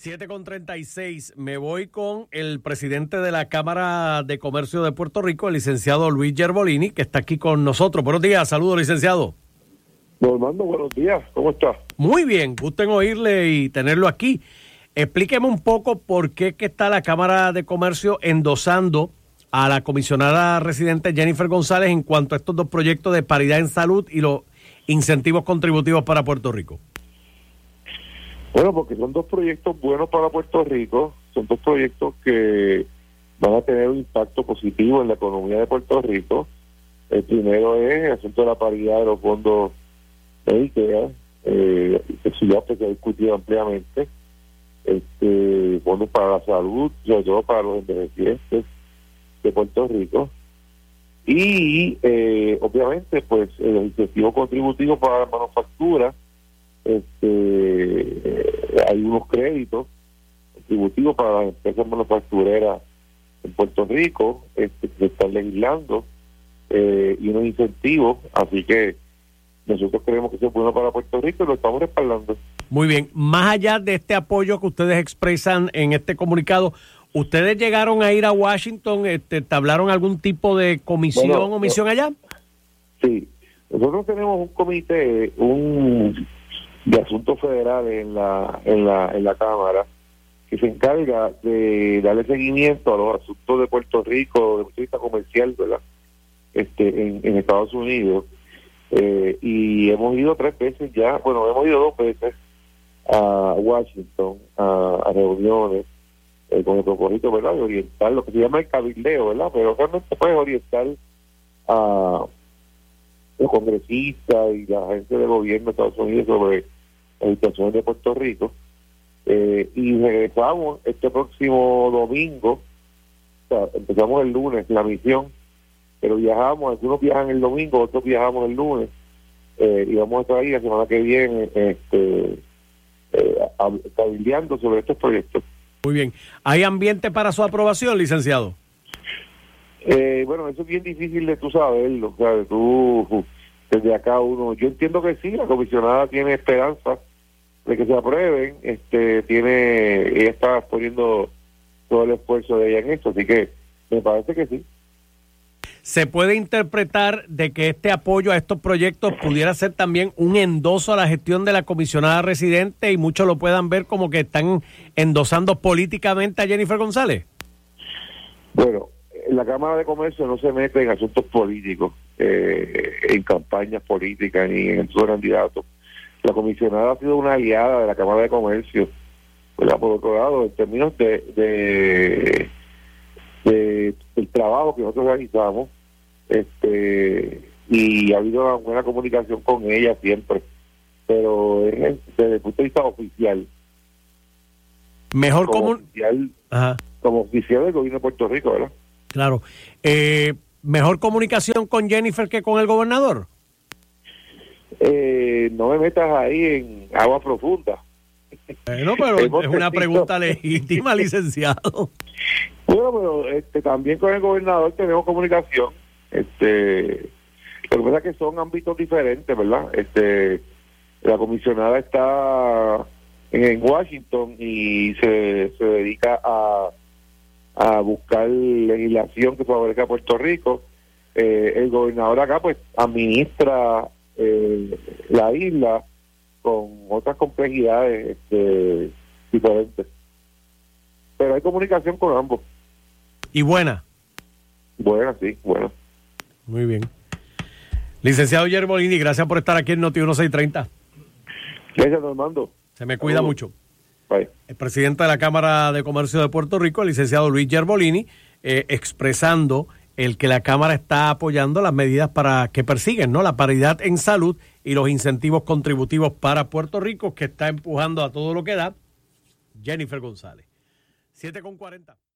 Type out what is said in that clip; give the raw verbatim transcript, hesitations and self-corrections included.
siete con treinta y seis, me voy con el presidente de la Cámara de Comercio de Puerto Rico, el licenciado Luis Gerbolini, que está aquí con nosotros. Buenos días, saludos, licenciado. Normando, buenos días, ¿cómo está? Muy bien, gusto en oírle y tenerlo aquí. Explíqueme un poco por qué que está la Cámara de Comercio endosando a la comisionada residente Jennifer González en cuanto a estos dos proyectos de paridad en salud y los incentivos contributivos para Puerto Rico. Bueno, porque son dos proyectos buenos para Puerto Rico, son dos proyectos que van a tener un impacto positivo en la economía de Puerto Rico. El primero es el asunto de la paridad de los fondos Medicare, eh, eso ya se ha discutido ampliamente, este, fondos para la salud, sobre todo para los envejecientes de Puerto Rico, y eh, obviamente pues el incentivo contributivo para la manufactura. Este, hay unos créditos contributivos para las empresas manufactureras en Puerto Rico este, que se están legislando eh, y unos incentivos, así que nosotros creemos que eso es bueno para Puerto Rico y lo estamos respaldando. Muy bien, más allá de este apoyo que ustedes expresan en este comunicado, ¿ustedes llegaron a ir a Washington, este, tablaron algún tipo de comisión bueno, o misión allá? Sí, nosotros tenemos un comité, un de asuntos federales en la en la en la Cámara que se encarga de darle seguimiento a los asuntos de Puerto Rico de punto de vista comercial, ¿verdad? Este en, en Estados Unidos eh, y hemos ido tres veces ya, bueno hemos ido dos veces a Washington a, a reuniones eh, con el propósito, ¿verdad? De orientar lo que se llama el cabildeo, ¿verdad? Pero realmente puede orientar a los congresistas y la gente de gobierno de Estados Unidos sobre la situación de Puerto Rico eh, y regresamos este próximo domingo, o sea, empezamos el lunes la misión, pero viajamos, algunos viajan el domingo, otros viajamos el lunes eh, y vamos a estar ahí la semana que viene este eh, cabildeando sobre estos proyectos. Muy bien, ¿hay ambiente para su aprobación, licenciado? Eh, bueno, eso es bien difícil de tú saberlo, o sea, de tú desde acá uno, yo entiendo que sí, la comisionada tiene esperanza de que se aprueben, este tiene, ella está poniendo todo el esfuerzo de ella en esto, así que me parece que sí. ¿Se puede interpretar de que este apoyo a estos proyectos pudiera ser también un endoso a la gestión de la comisionada residente y muchos lo puedan ver como que están endosando políticamente a Jennifer González? Bueno, la Cámara de Comercio no se mete en asuntos políticos, eh, en campañas políticas ni en sus candidatos. La comisionada ha sido una aliada de la Cámara de Comercio, ¿verdad? Por otro lado, en términos de, de, de el trabajo que nosotros realizamos, este y ha habido una buena comunicación con ella siempre, pero es desde el punto de vista oficial. Mejor como comun... oficial, Ajá. como oficial del gobierno de Puerto Rico, ¿verdad? Claro. Eh, ¿Mejor comunicación con Jennifer que con el gobernador? Eh, no me metas ahí en agua profunda. Bueno, pero es una pregunta legítima, licenciado. Bueno, pero este, también con el gobernador tenemos comunicación. Este, lo que pasa es que son ámbitos diferentes, ¿verdad? Este, la comisionada está en, en Washington y se, se dedica a a buscar legislación que favorezca a Puerto Rico. Eh, el gobernador acá pues administra eh, la isla con otras complejidades este, diferentes, pero hay comunicación con ambos. ¿Y buena? Buena, sí, buena. Muy bien. Licenciado Gerbolini, gracias por estar aquí en Noti dieciséis treinta. Gracias, Normando. Se me cuida Saludos. mucho. Bye. El presidente de la Cámara de Comercio de Puerto Rico, el licenciado Luis Gerbolini, eh, expresando el que la Cámara está apoyando las medidas para que persiguen, ¿no?, la paridad en salud y los incentivos contributivos para Puerto Rico, que está empujando a todo lo que da Jennifer González. siete con cuarenta.